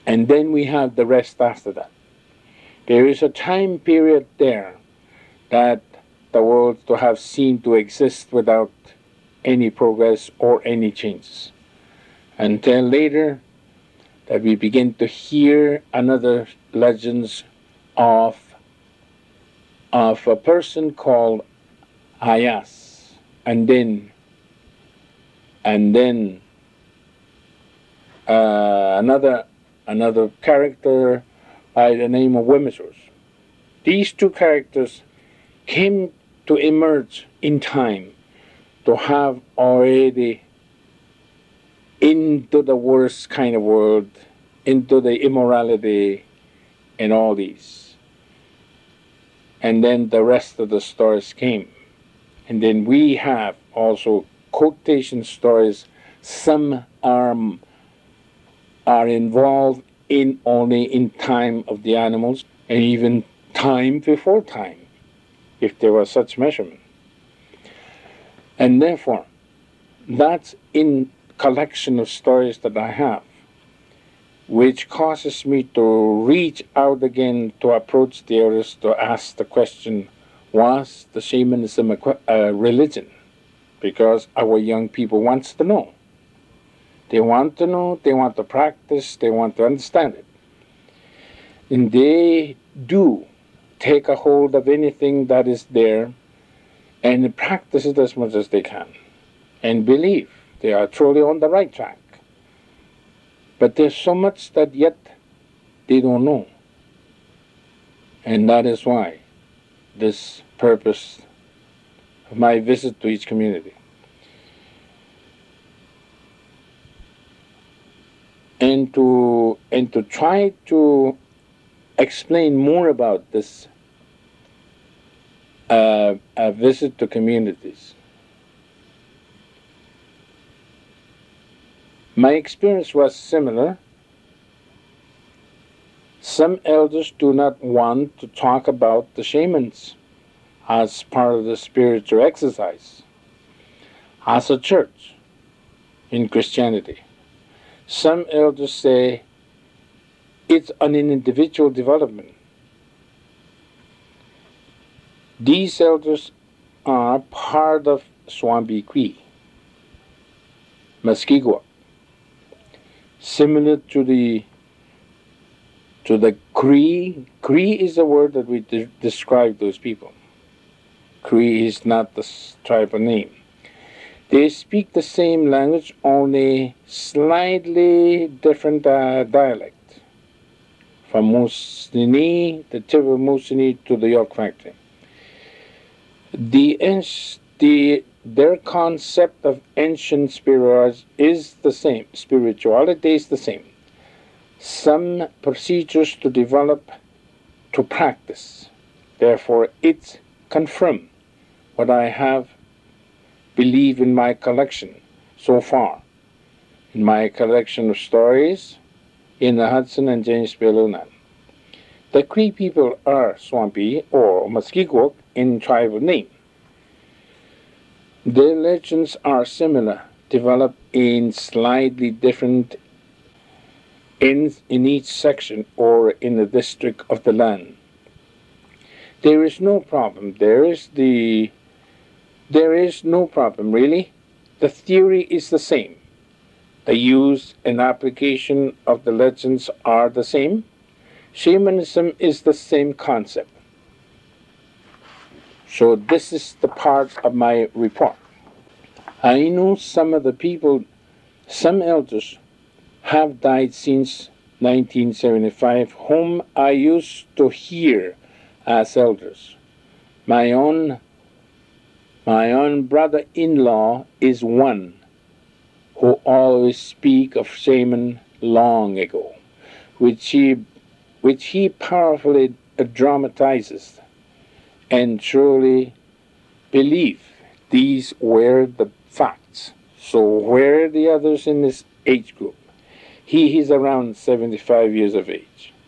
And then we have the rest after that. There is a time period there that the world to have seemed to exist without any progress or any changes. Until later, that we begin to hear another legends of a person called Ayas, and then another character by the name of Wemesos. These two characters came to emerge in time to have already into the worst kind of world, into the immorality and all these. And then the rest of the stories came. And then we have also quotation stories. Some are involved in only in time of the animals, and even time before time, if there was such measurement. And therefore, that's in collection of stories that I have, which causes me to reach out again to approach the others to ask the question, was the shamanism a religion? Because our young people wants to know. They want to know, they want to practice, they want to understand it. And they do take a hold of anything that is there and practice it as much as they can and believe they are truly on the right track. But there's so much that yet they don't know. And that is why this purpose of my visit to each community. And to try to explain more about this a visit to communities. My experience was similar. Some elders do not want to talk about the shamans as part of the spiritual exercise, as a church in Christianity. Some elders say it's an individual development. These elders are part of Swami Kri, Muskegowuk, similar to the Cree. Cree is a word that we describe those people. Cree is not the tribal name. They speak the same language, only slightly different dialect. From Moosonee, the tip of Moosonee to the York Factory. Their concept of ancient spirituality is the same. Spirituality is the same. Some procedures to develop, to practice. Therefore, it's confirmed what I have believed in my collection so far. In my collection of stories in the Hudson and James Bay Lunan. The Cree people are Swampy or Muskegowuk in tribal name. Their legends are similar, developed in slightly different in each section or in the district of the land. There is no problem. There is no problem, really. The theory is the same. The use and application of the legends are the same. Shamanism is the same concept. So this is the part of my report. I know some of the people, some elders have died since 1975, whom I used to hear as elders. My own brother-in-law is one who always speak of shaman long ago, which he powerfully dramatizes, and truly believe these were the facts. So where are the others in this age group? He is around 75 years of age.